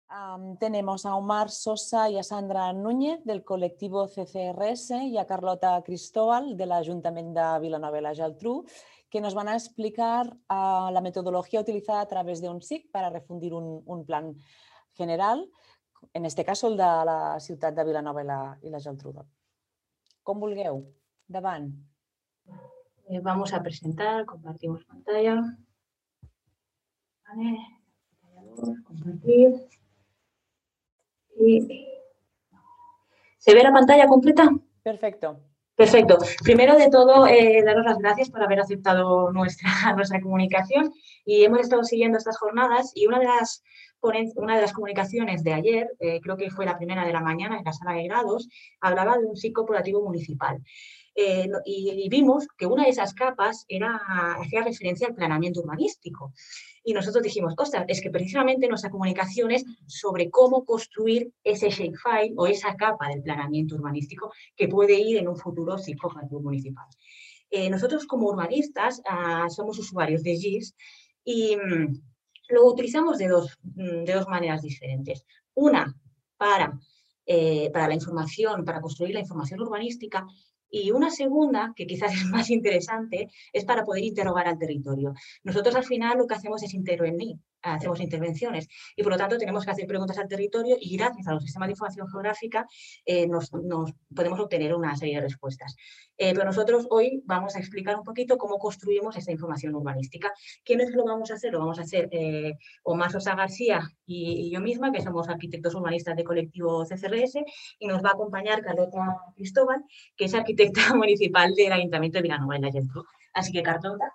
Tenemos a Omar Sosa y a Sandra Núñez del colectivo CCRS y a Carlota Cristóbal del Ayuntamiento de Vilanova i la Geltrú, que nos van a explicar la metodología utilizada a través de un SIC para refundir un plan general, en este caso el de la ciutat de Vilanova i la Geltrú. Com vulgueu. Endavant. Vamos a presentar, compartimos pantalla. Vale. Compartir. ¿Se ve la pantalla completa? Perfecto. Perfecto. Primero de todo, daros las gracias por haber aceptado nuestra comunicación y hemos estado siguiendo estas jornadas y una de las comunicaciones de ayer, creo que fue la primera de la mañana en la sala de grados, hablaba de un SIC corporativo municipal. Y vimos que una de esas capas hacía referencia al planeamiento urbanístico. Y nosotros dijimos, ostras, es que precisamente nuestra comunicación es sobre cómo construir ese shapefile o esa capa del planeamiento urbanístico que puede ir en un futuro SIC corporativo municipal. Nosotros como urbanistas somos usuarios de GIS y lo utilizamos de dos maneras diferentes. Una, para la información, para construir la información urbanística, y una segunda, que quizás es más interesante, es para poder interrogar al territorio. Nosotros al final lo que hacemos es intervenir, hacemos intervenciones y por lo tanto tenemos que hacer preguntas al territorio y gracias a los sistemas de información geográfica nos podemos obtener una serie de respuestas. Pero nosotros hoy vamos a explicar un poquito cómo construimos esa información urbanística. ¿Quiénes lo vamos a hacer? Lo vamos a hacer Omar Sosa García y yo misma, que somos arquitectos urbanistas de colectivo CCRS, y nos va a acompañar Carlota Cristóbal, que es arquitecta municipal del Ayuntamiento de Vilanova i la Geltrú. Así que, Carlota.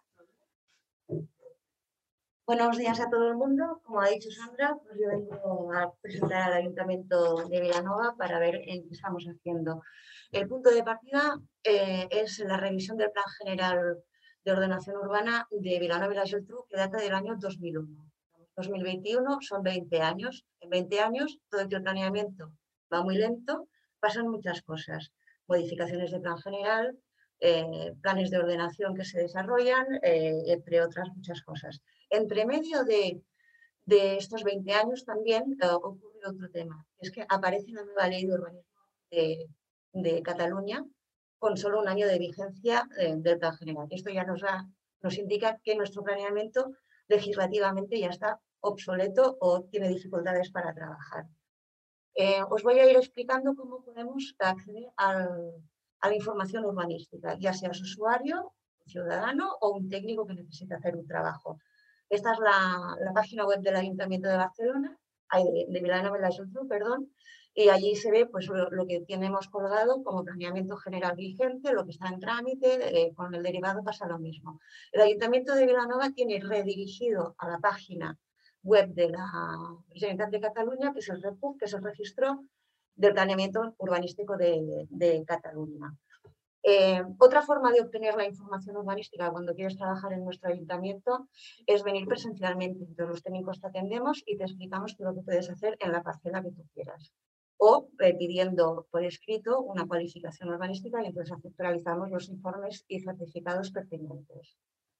Buenos días a todo el mundo. Como ha dicho Sandra, pues yo vengo a presentar al Ayuntamiento de Vilanova para ver en qué estamos haciendo. El punto de partida es la revisión del Plan General de Ordenación Urbana de Vilanova i la Geltrú, que data del año 2001. 2021 son 20 años. En 20 años todo el planeamiento va muy lento, pasan muchas cosas. Modificaciones de Plan General, planes de ordenación que se desarrollan, entre otras muchas cosas. Entre medio de estos 20 años también ocurre otro tema, es que aparece la nueva ley de urbanismo de Cataluña con solo un año de vigencia del Plan General. Esto ya nos indica que nuestro planeamiento legislativamente ya está obsoleto o tiene dificultades para trabajar. Os voy a ir explicando cómo podemos acceder a la información urbanística, ya seas usuario, ciudadano o un técnico que necesita hacer un trabajo. Esta es la página web del Ayuntamiento de Barcelona, de Vilanova i la Geltrú, perdón, y allí se ve pues, lo que tenemos colgado como planeamiento general vigente, lo que está en trámite, con el derivado pasa lo mismo. El Ayuntamiento de Vilanova tiene redirigido a la página web de la Generalitat de Cataluña, que es el REPUC, que es el registro del planeamiento urbanístico de Cataluña. Otra forma de obtener la información urbanística cuando quieres trabajar en nuestro ayuntamiento es venir presencialmente. Entonces, los técnicos te atendemos y te explicamos todo lo que puedes hacer en la parcela que tú quieras. O pidiendo por escrito una cualificación urbanística y entonces realizamos los informes y certificados pertinentes.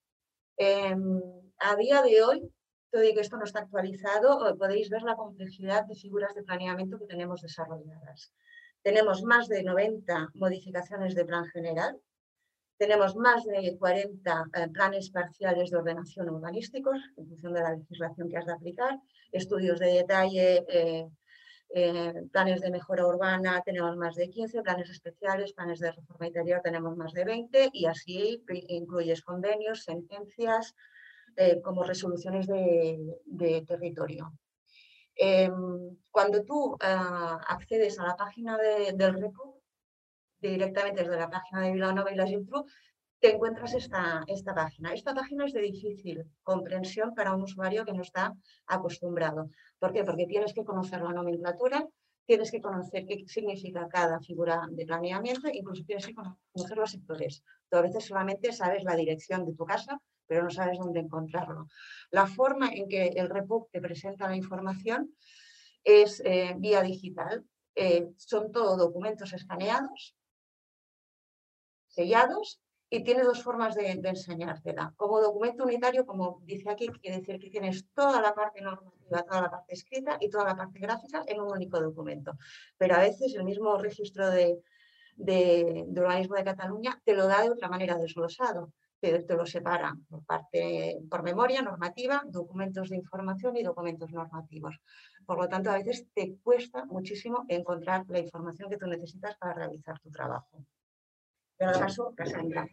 A día de hoy, todo y que esto no está actualizado, podéis ver la complejidad de figuras de planeamiento que tenemos desarrolladas. Tenemos más de 90 modificaciones de plan general, tenemos más de 40 planes parciales de ordenación urbanísticos, en función de la legislación que has de aplicar, estudios de detalle, planes de mejora urbana tenemos más de 15, planes especiales, planes de reforma interior tenemos más de 20 y así incluyes convenios, sentencias, como resoluciones de territorio. Cuando tú accedes a la página del REPUC, directamente desde la página de Vilanova i la Geltrú, te encuentras esta página. Esta página es de difícil comprensión para un usuario que no está acostumbrado. ¿Por qué? Porque tienes que conocer la nomenclatura, tienes que conocer qué significa cada figura de planeamiento, incluso tienes que conocer los sectores. Tú a veces solamente sabes la dirección de tu casa, pero no sabes dónde encontrarlo. La forma en que el REPUC te presenta la información es vía digital. Son todo documentos escaneados, sellados y tiene dos formas de enseñártela. Como documento unitario, como dice aquí, quiere decir que tienes toda la parte normativa, toda la parte escrita y toda la parte gráfica en un único documento. Pero a veces el mismo registro de urbanismo de Cataluña te lo da de otra manera desglosado. Te lo separa por memoria normativa, documentos de información y documentos normativos. Por lo tanto, a veces te cuesta muchísimo encontrar la información que tú necesitas para realizar tu trabajo. Pero caso, Cassandra.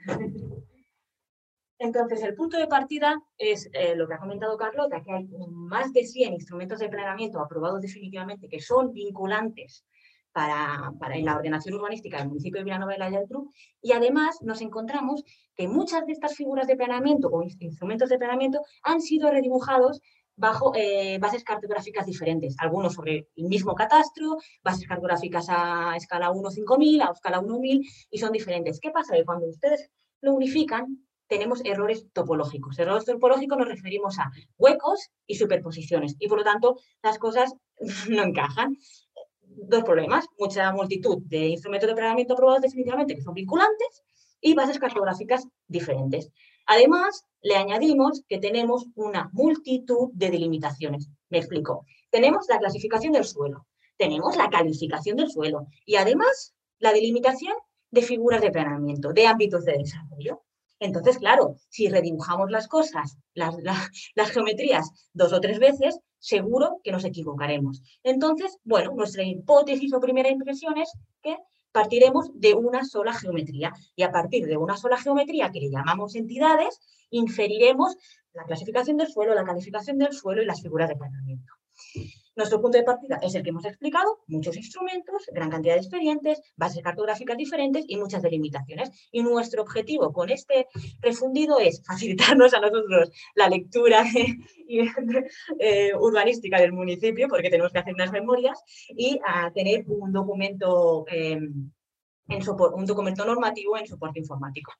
Entonces, el punto de partida es lo que ha comentado Carlota, que hay más de 100 instrumentos de planeamiento aprobados definitivamente que son vinculantes en la ordenación urbanística del municipio de Vilanova y la Geltrú, y además nos encontramos que muchas de estas figuras de planeamiento o instrumentos de planeamiento han sido redibujados bajo bases cartográficas diferentes, algunos sobre el mismo catastro, bases cartográficas a escala 1.5000, a escala 1.000, y son diferentes. ¿Qué pasa? Que cuando ustedes lo unifican, tenemos errores topológicos. Errores topológicos nos referimos a huecos y superposiciones, y por lo tanto las cosas no encajan. Dos problemas: mucha multitud de instrumentos de planeamiento aprobados definitivamente que son vinculantes y bases cartográficas diferentes. Además, le añadimos que tenemos una multitud de delimitaciones. Me explico. Tenemos la clasificación del suelo, tenemos la calificación del suelo y además la delimitación de figuras de planeamiento, de ámbitos de desarrollo. Entonces, claro, si redibujamos las cosas, las geometrías 2 o 3 veces, seguro que nos equivocaremos. Entonces, bueno, nuestra hipótesis o primera impresión es que partiremos de una sola geometría, y a partir de una sola geometría que le llamamos entidades, inferiremos la clasificación del suelo, la calificación del suelo y las figuras de planeamiento. Nuestro punto de partida es el que hemos explicado: muchos instrumentos, gran cantidad de expedientes, bases cartográficas diferentes y muchas delimitaciones. Y nuestro objetivo con este refundido es facilitarnos a nosotros la lectura urbanística del municipio, porque tenemos que hacer unas memorias, y a tener un documento, un documento normativo en soporte informático.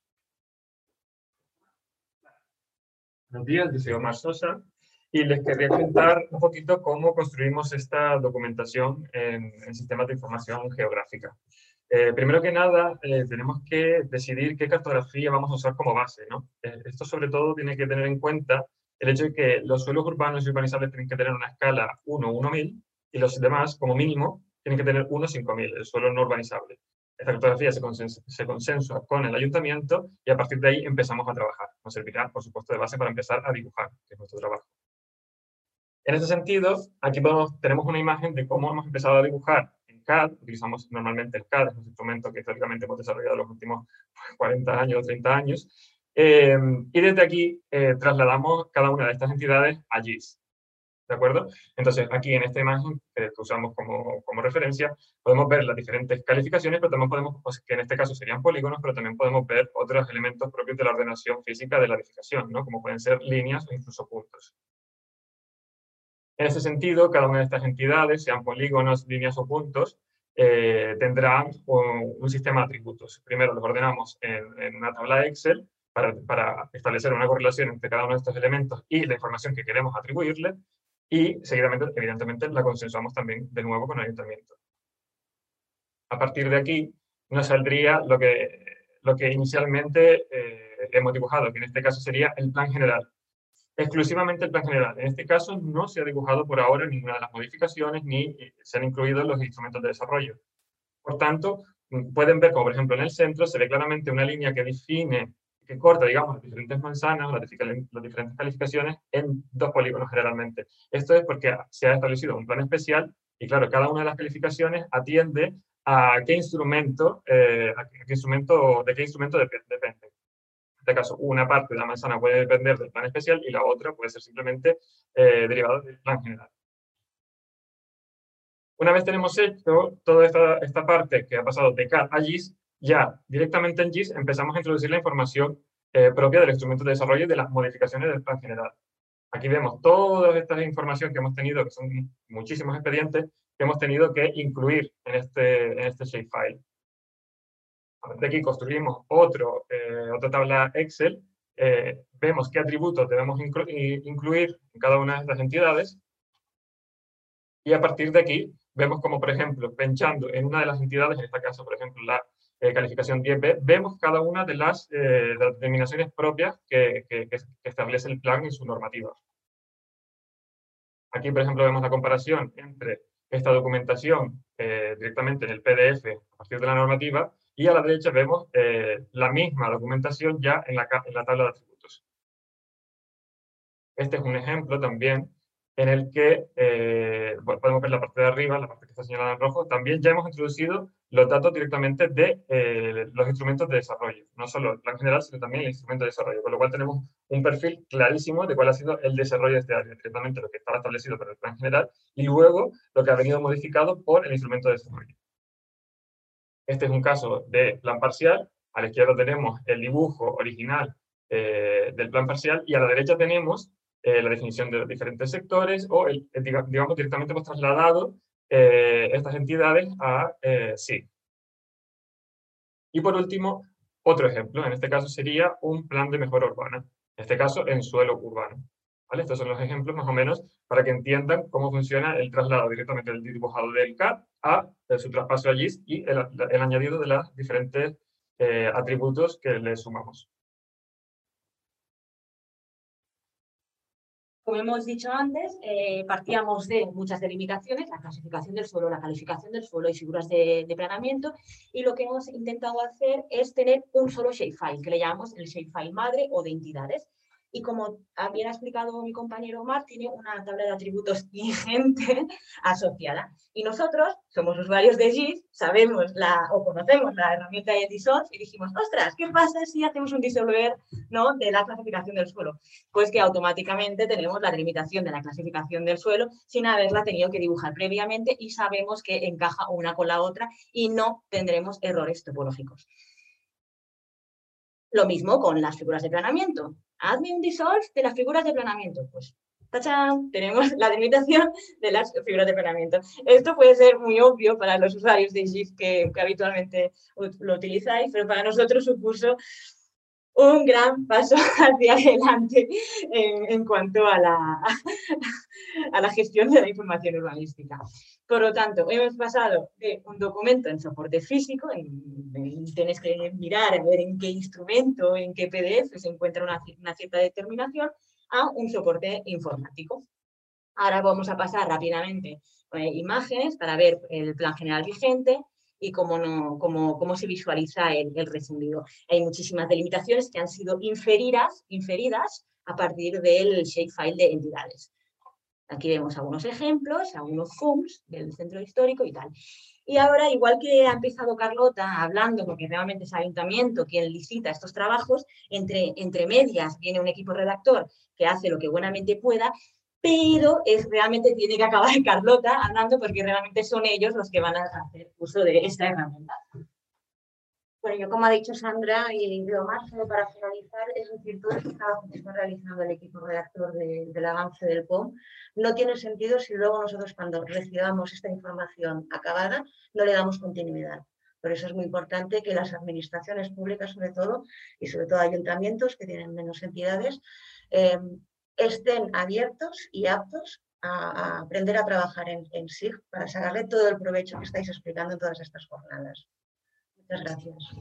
Buenos días, yo soy Omar Sosa y les quería contar un poquito cómo construimos esta documentación en sistemas de información geográfica. Primero que nada, tenemos que decidir qué cartografía vamos a usar como base, ¿no? Esto sobre todo tiene que tener en cuenta el hecho de que los suelos urbanos y urbanizables tienen que tener una escala 1:1000 y los demás, como mínimo, tienen que tener 1:5000, el suelo no urbanizable. Esta cartografía se consensua con el ayuntamiento y a partir de ahí empezamos a trabajar. Nos servirá, por supuesto, de base para empezar a dibujar, que es nuestro trabajo. En ese sentido, aquí tenemos una imagen de cómo hemos empezado a dibujar en CAD. Utilizamos normalmente el CAD, es un instrumento que históricamente hemos desarrollado en los últimos 40 años o 30 años. Y desde aquí trasladamos cada una de estas entidades a GIS. ¿De acuerdo? Entonces, aquí en esta imagen que usamos como referencia, podemos ver las diferentes calificaciones, pero también podemos, pues, que en este caso serían polígonos, pero también podemos ver otros elementos propios de la ordenación física de la edificación, ¿no? Como pueden ser líneas o incluso puntos. En ese sentido, cada una de estas entidades, sean polígonos, líneas o puntos, tendrán un sistema de atributos. Primero los ordenamos en una tabla Excel para establecer una correlación entre cada uno de estos elementos y la información que queremos atribuirle, y seguidamente, evidentemente, la consensuamos también de nuevo con el ayuntamiento. A partir de aquí nos saldría lo que inicialmente hemos dibujado, que en este caso sería el plan general. Exclusivamente el plan general. En este caso no se ha dibujado por ahora ninguna de las modificaciones ni se han incluido los instrumentos de desarrollo. Por tanto, pueden ver como, por ejemplo, en el centro se ve claramente una línea que define, que corta, digamos, las diferentes manzanas, las diferentes calificaciones en 2 polígonos generalmente. Esto es porque se ha establecido un plan especial y, claro, cada una de las calificaciones atiende a qué instrumento, de qué instrumento depende. En este caso, una parte de la manzana puede depender del plan especial y la otra puede ser simplemente derivada del plan general. Una vez tenemos hecho toda esta parte que ha pasado de CAD a GIS, ya directamente en GIS empezamos a introducir la información propia del instrumento de desarrollo y de las modificaciones del plan general. Aquí vemos toda esta información que hemos tenido, que son muchísimos expedientes, que hemos tenido que incluir en este shapefile. De aquí construimos otra tabla Excel, vemos qué atributos debemos incluir en cada una de estas entidades, y a partir de aquí vemos como, por ejemplo, pinchando en una de las entidades, en este caso, por ejemplo, calificación 10B, vemos cada una de las determinaciones propias que establece el plan y su normativa. Aquí, por ejemplo, vemos la comparación entre esta documentación directamente en el PDF a partir de la normativa, y a la derecha vemos la misma documentación ya en la tabla de atributos. Este es un ejemplo también en el que podemos ver la parte de arriba, la parte que está señalada en rojo. También ya hemos introducido los datos directamente de los instrumentos de desarrollo, no solo el plan general, sino también el instrumento de desarrollo, con lo cual tenemos un perfil clarísimo de cuál ha sido el desarrollo de este área, directamente lo que estaba establecido por el plan general y luego lo que ha venido modificado por el instrumento de desarrollo. Este es un caso de plan parcial. A la izquierda tenemos el dibujo original del plan parcial y a la derecha tenemos la definición de los diferentes sectores o, digamos, directamente hemos trasladado estas entidades a SIG. Y por último, otro ejemplo, en este caso sería un plan de mejora urbana, en este caso en suelo urbano. ¿Vale? Estos son los ejemplos más o menos para que entiendan cómo funciona el traslado directamente del dibujado del CAD a su traspaso a GIS y el añadido de los diferentes atributos que le sumamos. Como hemos dicho antes, partíamos de muchas delimitaciones, la clasificación del suelo, la calificación del suelo y figuras de planeamiento, y lo que hemos intentado hacer es tener un solo shapefile, que le llamamos el shapefile madre o de entidades. Y como bien ha explicado mi compañero Omar, tiene una tabla de atributos ingente asociada. Y nosotros somos usuarios de GIS, sabemos o conocemos la herramienta de Dissolve y dijimos, ostras, ¿qué pasa si hacemos un disolver, ¿no?, de la clasificación del suelo? Pues que automáticamente tenemos la delimitación de la clasificación del suelo sin haberla tenido que dibujar previamente y sabemos que encaja una con la otra y no tendremos errores topológicos. Lo mismo con las figuras de planeamiento. Hazme un dissolve de las figuras de planeamiento. Pues, ¡tachán!, tenemos la delimitación de las figuras de planeamiento. Esto puede ser muy obvio para los usuarios de GIS que habitualmente lo utilizáis, pero para nosotros supuso un gran paso hacia adelante en cuanto a la gestión de la información urbanística. Por lo tanto, hemos pasado de un documento en soporte físico, tienes que mirar a ver en qué instrumento, en qué PDF se encuentra una cierta determinación, a un soporte informático. Ahora vamos a pasar rápidamente imágenes para ver el plan general vigente y cómo se visualiza el refundido. Hay muchísimas delimitaciones que han sido inferidas a partir del shapefile de entidades. Aquí vemos algunos ejemplos, algunos zoom del centro histórico y tal. Y ahora, igual que ha empezado Carlota hablando, porque realmente es el ayuntamiento quien licita estos trabajos, entre medias viene un equipo redactor que hace lo que buenamente pueda, pero realmente tiene que acabar Carlota hablando porque realmente son ellos los que van a hacer uso de esta herramienta. Bueno, yo como ha dicho Sandra y Omar, solo para finalizar, es decir, todo este trabajo que está realizando el equipo redactor del avance del POM no tiene sentido si luego nosotros cuando recibamos esta información acabada no le damos continuidad. Por eso es muy importante que las administraciones públicas, sobre todo, y sobre todo ayuntamientos que tienen menos entidades, estén abiertos y aptos a aprender a trabajar en SIG para sacarle todo el provecho que estáis explicando en todas estas jornadas. Muchas gracias.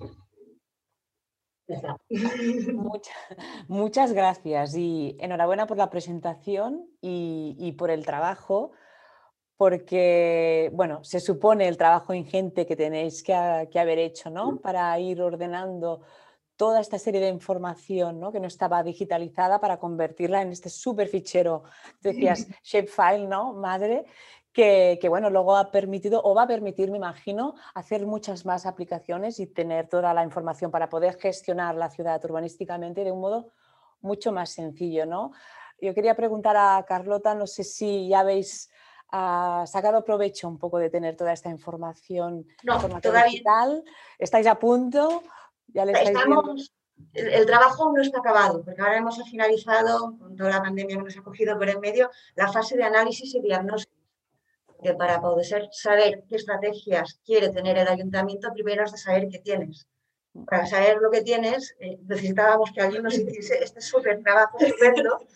Muchas gracias y enhorabuena por la presentación y por el trabajo, porque bueno, se supone el trabajo ingente que tenéis que haber hecho, ¿no?, para ir ordenando toda esta serie de información, ¿no?, que no estaba digitalizada, para convertirla en este súper fichero, decías, shapefile, ¿no?, madre, que bueno, luego ha permitido o va a permitir, me imagino, hacer muchas más aplicaciones y tener toda la información para poder gestionar la ciudad urbanísticamente de un modo mucho más sencillo, ¿no? Yo quería preguntar a Carlota, no sé si ya habéis sacado provecho un poco de tener toda esta información, digital. ¿Estáis a punto? ¿Ya le estáis viendo? El trabajo aún no está acabado, porque ahora hemos finalizado, con toda la pandemia que nos ha cogido por en medio, la fase de análisis y diagnóstico. Que para poder saber qué estrategias quiere tener el ayuntamiento, primero es de saber qué tienes. Para saber lo que tienes, necesitábamos que alguien nos hiciese este súper trabajo estupendo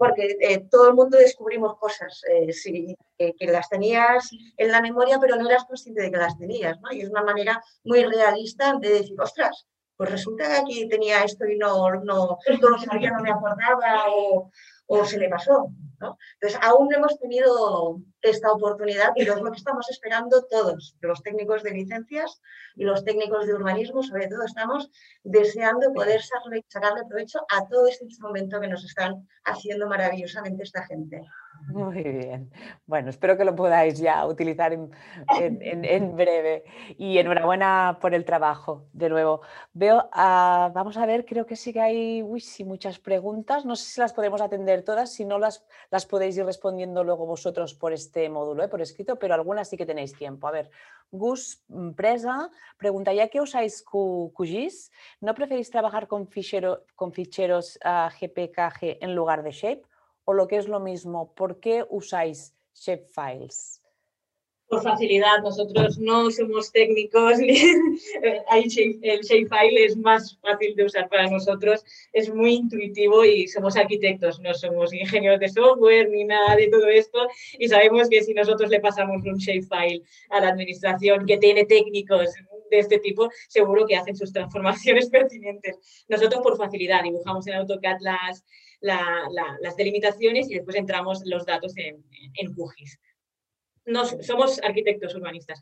porque todo el mundo descubrimos cosas que las tenías en la memoria, pero no eras consciente de que las tenías, ¿no? Y es una manera muy realista de decir, ostras, pues resulta que aquí tenía esto y no lo sabía, no me acordaba o se le pasó, ¿no? Entonces, aún no hemos tenido esta oportunidad, pero es lo que estamos esperando todos, los técnicos de licencias y los técnicos de urbanismo, sobre todo, estamos deseando poder sacarle provecho a todo este instrumento que nos están haciendo maravillosamente esta gente. Muy bien. Bueno, espero que lo podáis ya utilizar en breve. Y enhorabuena por el trabajo, de nuevo. Veo, vamos a ver, creo que sí que hay sí, muchas preguntas. No sé si las podemos atender todas, si no las podéis ir respondiendo luego vosotros por este módulo, por escrito, pero algunas sí que tenéis tiempo. A ver, Gus Presa pregunta, ya que usáis QGIS, ¿no preferís trabajar con ficheros GPKG en lugar de Shape? O lo que es lo mismo, ¿por qué usáis shapefiles? Por facilidad, nosotros no somos técnicos, el shapefile es más fácil de usar para nosotros, es muy intuitivo y somos arquitectos, no somos ingenieros de software ni nada de todo esto y sabemos que si nosotros le pasamos un shapefile a la administración que tiene técnicos de este tipo, seguro que hacen sus transformaciones pertinentes. Nosotros por facilidad dibujamos en AutoCAD las delimitaciones y después entramos los datos en QGIS. No, somos arquitectos urbanistas.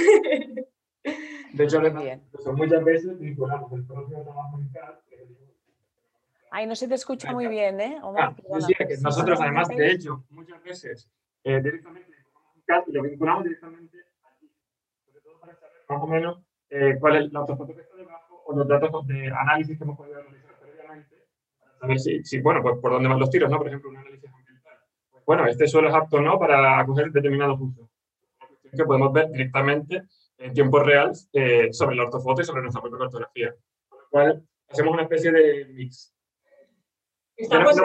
De hecho, muchas veces vinculamos el propio trabajo en CAD. Ay, no se te escucha muy bien, ¿eh, Omar? Decía que nosotros, además, de hecho, muchas veces directamente vinculamos en CAD y lo vinculamos directamente aquí. Sobre todo para saber más o menos cuál es la ortofoto que está debajo o los datos de análisis que hemos podido realizar previamente para saber si bueno, pues por dónde van los tiros, ¿no? Por ejemplo, un análisis ambiental. Pues, bueno, este suelo es apto, ¿no?, para acoger determinados usos. Que podemos ver directamente en tiempo real sobre la ortofoto y sobre nuestra propia cartografía. Con lo cual, hacemos una especie de mix. Estamos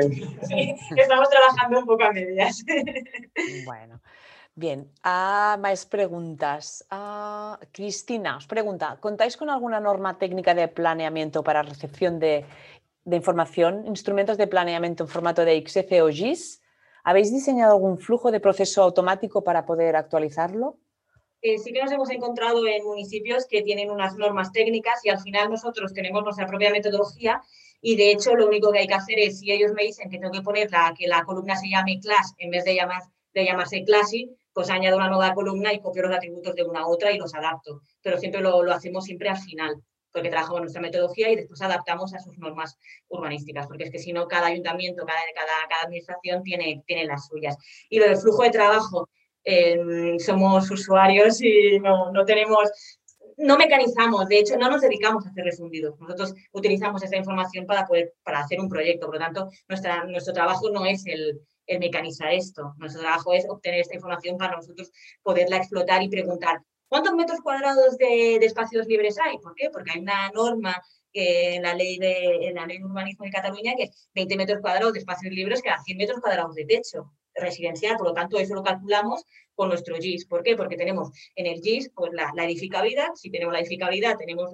trabajando un poco a medias. Bueno, bien. Más preguntas. Cristina os pregunta, ¿contáis con alguna norma técnica de planeamiento para recepción de información, instrumentos de planeamiento en formato de XF o GIS? ¿Habéis diseñado algún flujo de proceso automático para poder actualizarlo? Sí que nos hemos encontrado en municipios que tienen unas normas técnicas y al final nosotros tenemos nuestra propia metodología y de hecho lo único que hay que hacer es, si ellos me dicen que tengo que poner que la columna se llame class en vez de llamarse classy, pues añado una nueva columna y copio los atributos de una a otra y los adapto. Pero siempre lo hacemos siempre al final, porque trabajamos nuestra metodología y después adaptamos a sus normas urbanísticas, porque es que si no cada ayuntamiento, cada administración tiene las suyas. Y lo del flujo de trabajo, somos usuarios y no mecanizamos, de hecho no nos dedicamos a hacer refundidos, nosotros utilizamos esa información para hacer un proyecto, por lo tanto nuestro trabajo no es el mecanizar esto, nuestro trabajo es obtener esta información para nosotros poderla explotar y preguntar ¿cuántos metros cuadrados de espacios libres hay? ¿Por qué? Porque hay una norma en la ley de urbanismo de Cataluña que es 20 metros cuadrados de espacios libres cada 100 metros cuadrados de techo residencial, por lo tanto eso lo calculamos con nuestro GIS. ¿Por qué? Porque tenemos en el GIS pues, la edificabilidad, si tenemos la edificabilidad tenemos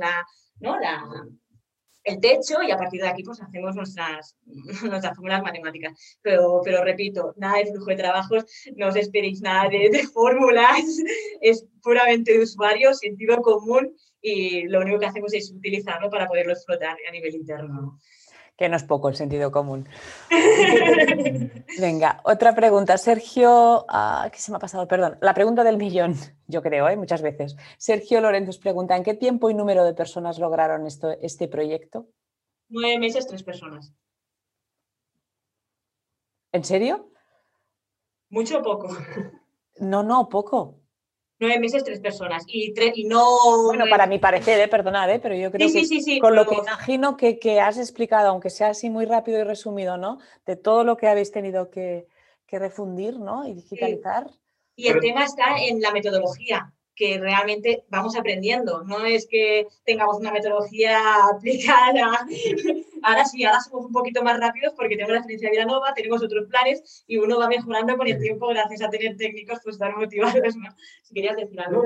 el techo y a partir de aquí pues hacemos nuestras fórmulas matemáticas. Pero repito, nada de flujo de trabajos, no os esperéis nada de fórmulas, es puramente de usuario, sentido común y lo único que hacemos es utilizarlo para poderlo explotar a nivel interno. Que no es poco el sentido común. Venga, otra pregunta. Sergio, ¿qué se me ha pasado? Perdón, la pregunta del millón, yo creo, muchas veces. Sergio Lorenzo os pregunta, ¿en qué tiempo y número de personas lograron este proyecto? 9 meses, 3 personas. ¿En serio? ¿Mucho o poco? No, poco. 9 meses, 3 personas. Y no... Bueno, para mi parecer, perdonad, pero yo creo que con lo que imagino que has explicado, aunque sea así muy rápido y resumido, ¿no? De todo lo que habéis tenido que refundir, ¿no? Y digitalizar. Y el tema está en la metodología, que realmente vamos aprendiendo. No es que tengamos una metodología aplicada. Ahora sí, ahora somos un poquito más rápidos porque tenemos la experiencia de Vilanova, tenemos otros planes y uno va mejorando con el tiempo gracias a tener técnicos pues tan motivados, ¿no? Si querías decir algo.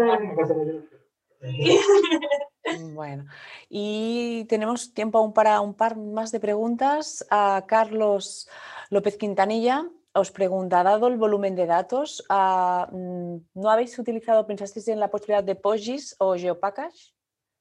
Bueno, y tenemos tiempo aún para un par más de preguntas. Carlos López Quintanilla os pregunta, dado el volumen de datos, ¿no habéis utilizado, pensasteis en la posibilidad de PostGIS o GeoPackage?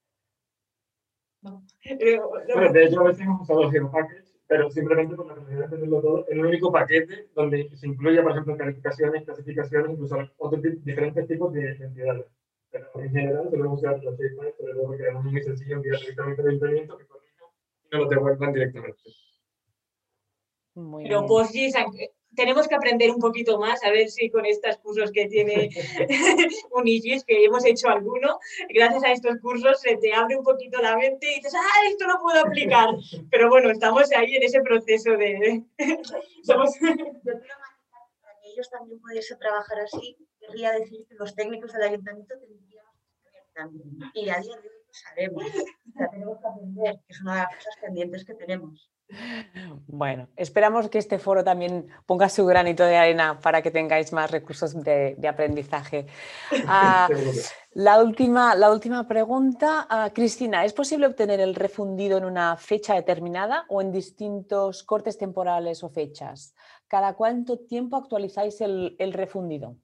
No. Bueno, de hecho, a veces hemos usado GeoPackage, pero simplemente por la necesidad de tenerlo todo en un único paquete donde se incluye, por ejemplo, calificaciones, clasificaciones, incluso diferentes tipos de entidades. Pero en general, solemos usar los GeoPackage, sobre todo porque es muy sencillo enviar directamente al ayuntamiento que corrijan y no lo devuelvan directamente. Muy Pero bien. PostGIS, tenemos que aprender un poquito más, a ver si con estos cursos que tiene Unigis, que hemos hecho alguno, gracias a estos cursos se te abre un poquito la mente y dices, ¡ah, esto lo puedo aplicar! Pero bueno, estamos ahí en ese proceso de... Somos... Yo quiero matizar, para que ellos también pudiesen trabajar así, querría decir que los técnicos del ayuntamiento tendríamos que saber también. Y a día de hoy lo sabemos. O sea, tenemos que aprender, que es una de las cosas pendientes que tenemos. Bueno, esperamos que este foro también ponga su granito de arena para que tengáis más recursos de aprendizaje. La última pregunta, Cristina, ¿es posible obtener el refundido en una fecha determinada o en distintos cortes temporales o fechas? ¿Cada cuánto tiempo actualizáis el refundido?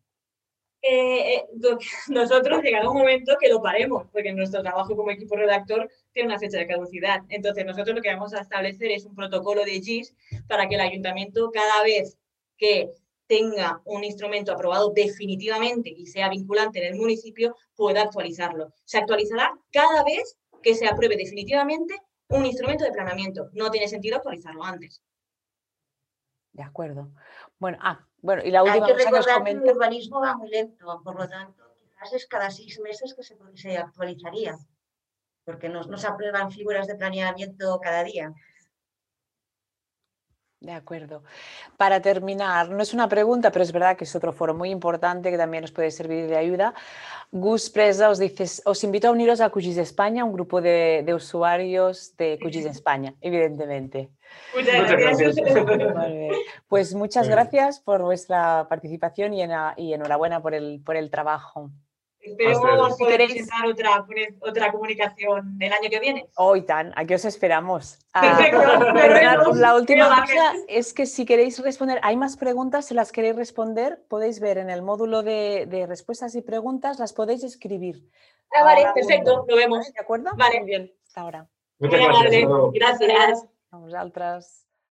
Nosotros llegará un momento que lo paremos, porque nuestro trabajo como equipo redactor tiene una fecha de caducidad. Entonces, nosotros lo que vamos a establecer es un protocolo de GIS para que el ayuntamiento, cada vez que tenga un instrumento aprobado definitivamente y sea vinculante en el municipio, pueda actualizarlo. Se actualizará cada vez que se apruebe definitivamente un instrumento de planeamiento. No tiene sentido actualizarlo antes. De acuerdo. Bueno, y la última Hay que cosa que os recordar que comento... el urbanismo va muy lento, por lo tanto, quizás es cada 6 meses que se actualizaría, porque no se aprueban figuras de planeamiento cada día. De acuerdo. Para terminar, no es una pregunta, pero es verdad que es otro foro muy importante que también os puede servir de ayuda. Gus Presa os dice, os invito a uniros a QGIS España, un grupo de usuarios de QGIS España, evidentemente. Muchas gracias. Vale. Pues muchas gracias por vuestra participación y enhorabuena por el trabajo. Esperemos Si poder queréis... presentar otra comunicación el año que viene. Hoy tan, aquí os esperamos. Perfecto. La última cosa es que si queréis responder, hay más preguntas, si las queréis responder, podéis ver en el módulo de respuestas y preguntas, las podéis escribir. Vale, perfecto, lo vemos. ¿De acuerdo? Vale. Muy bien, hasta ahora. Muchas gracias. Gracias. A vosaltres.